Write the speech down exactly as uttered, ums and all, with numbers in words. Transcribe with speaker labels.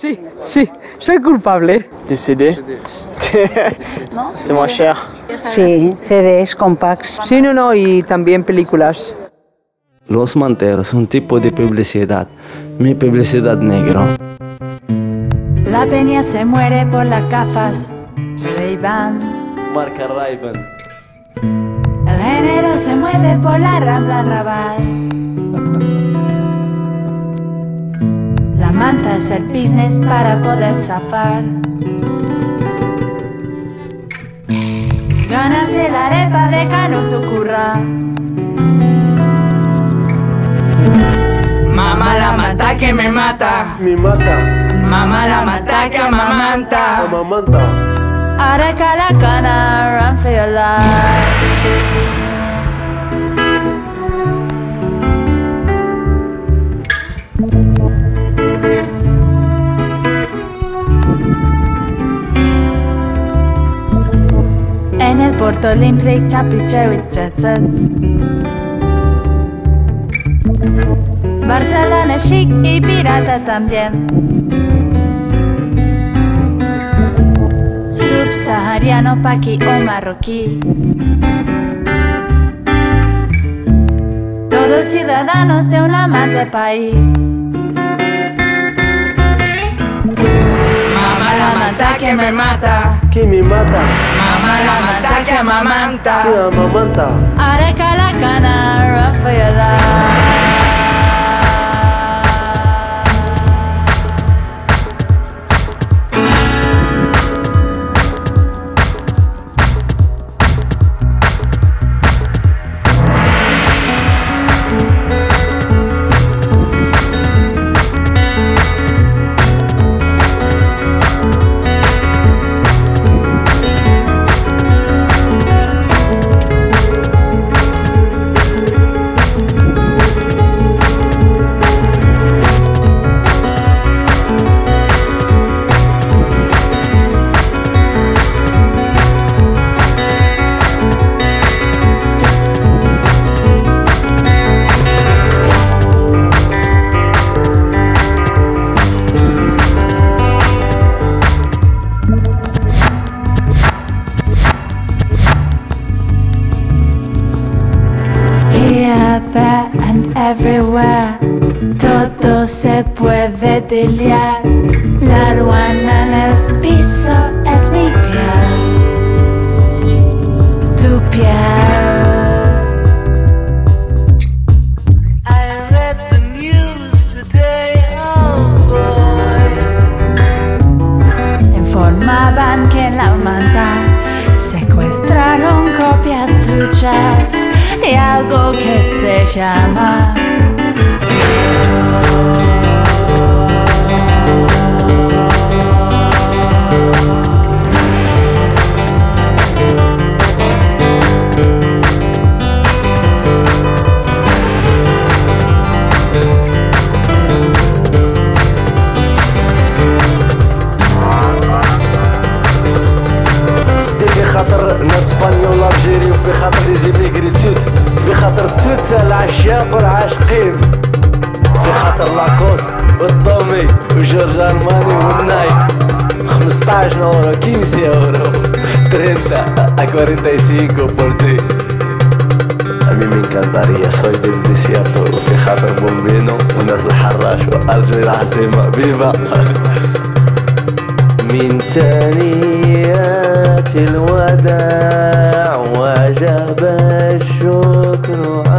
Speaker 1: Sí, sí, soy culpable.
Speaker 2: Des C D? C'est moins cher.
Speaker 3: Sí, C Ds, compacts.
Speaker 1: Sí, no, no, y también películas.
Speaker 4: Los manteros son un tipo de publicidad. Mi publicidad negro.
Speaker 5: La peña se muere por las gafas Ray-Ban.
Speaker 4: Marca Ray-Ban.
Speaker 5: El género se mueve por la Rambla Raval. La manta es el business para poder zafar. Ganarse la arepa de Canuto Curra.
Speaker 6: Mamá la mata que me mata.
Speaker 2: Me mata.
Speaker 6: Mamá la mata que amamanta.
Speaker 2: Amamanta.
Speaker 5: Areca la cana, run for your life. En el Porto Olympic, Chapiche y Jet Set. Barcelona es chic y pirata también. Subsahariano, paqui o marroquí. Todos ciudadanos de un amante país.
Speaker 6: Mamá la mata que me mata.
Speaker 2: Que me mata.
Speaker 6: Mamá la mata que amamanta.
Speaker 2: Que amamanta.
Speaker 5: Areca la cana, run for your life. Everywhere, todo se puede deliar. La ruana en el piso es mi piel, tu piel. I read the news today, oh boy. Informaban que en la manta secuestraron copias truchas de algo que se llama
Speaker 4: في خاطر الاسبانيول والجيري وفي خاطر لي زيميغري توت في خاطر توت العشاق والعاشقين في خاطر لاكوست والطومي وجورج ارماني والنايك خمسطاش اورو خمسة اورو ثلاثين a cuarenta y cinco por ti. A mí me encantaría, soy del desierto وفي خاطر بومبينو والناس الحراش وارجل العاصمة فيفا. من تانيات الوداع وجب الشكر